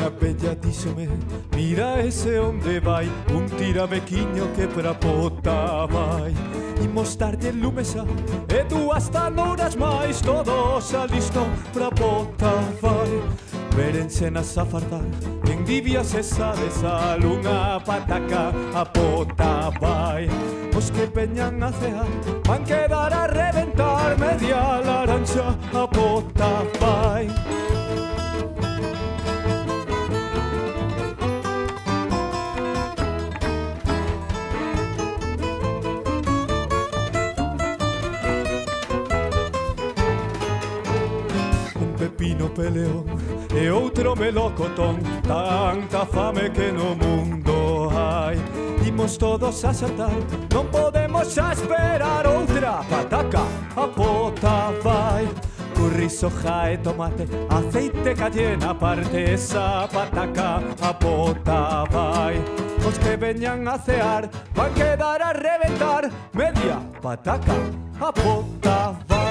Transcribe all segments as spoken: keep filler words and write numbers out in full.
Unha bella díxome, mira ese onde vai, un tirabequiño que pra pota vai. Imos darlle lume xa, e dúas tanouras máis, todos a listo pra pota vai. Vérense nas a fardar, endivias e sale sal, unha pataca a pota vai. Os que peñan a cear van quedar a reventar, media laranxa a pota vai. Pepino peleón e outro melocotón, tanta fame que no mundo hai. Imos todos a saltar, non podemos xa esperar, outra pataca a pota vai. Curry, soja e tomate, aceite, cayena, aparte esa pataca a pota vai. Os que veñan a cear van quedar a reventar, media pataca a pota vai.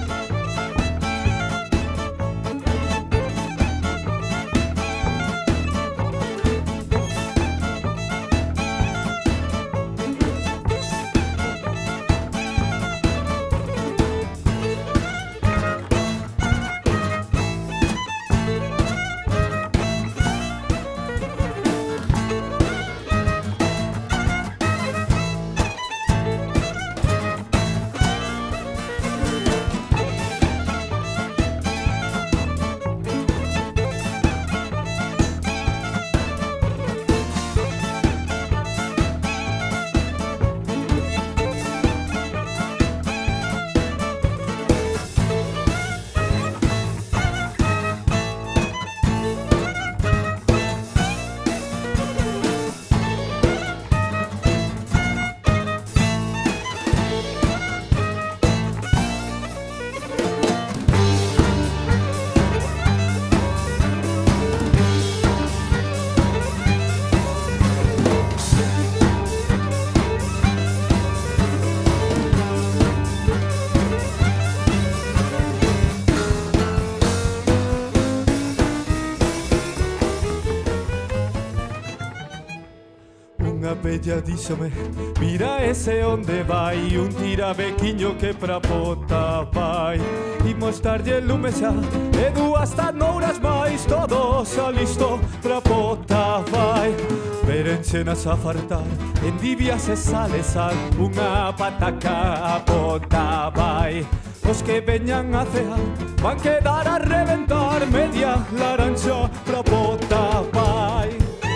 Unha bella díxome, mira ese onde vai, un tirabequiño que pra pota vai. Imos darlle lume xa, e dúas tanouras máis, todos a listo pra pota vai. Vérense nas a fartar, endivias e sale sal, unha pataca a pota vai. Os que veñan a cear van quedar a reventar, media laranxa pra pota vai.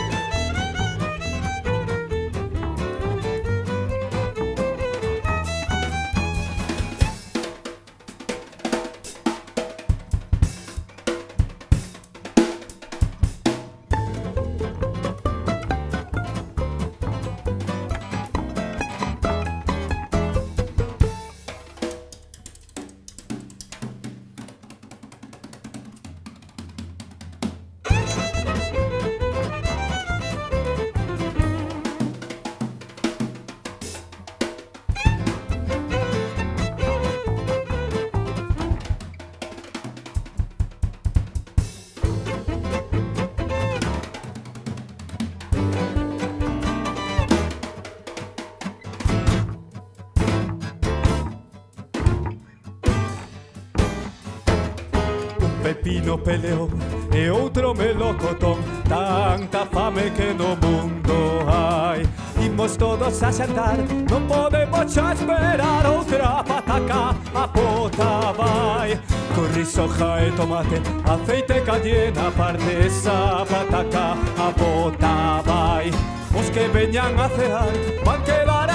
Pepino peleón e outro melocotón, tanta fame que no mundo hai. Imos todos a xantar, non podemos xa esperar, outra pataca a pota vai. Curry, soja e tomate, aceite, cayena, aparte esa pataca a pota vai. Os que veñan a cear van quedar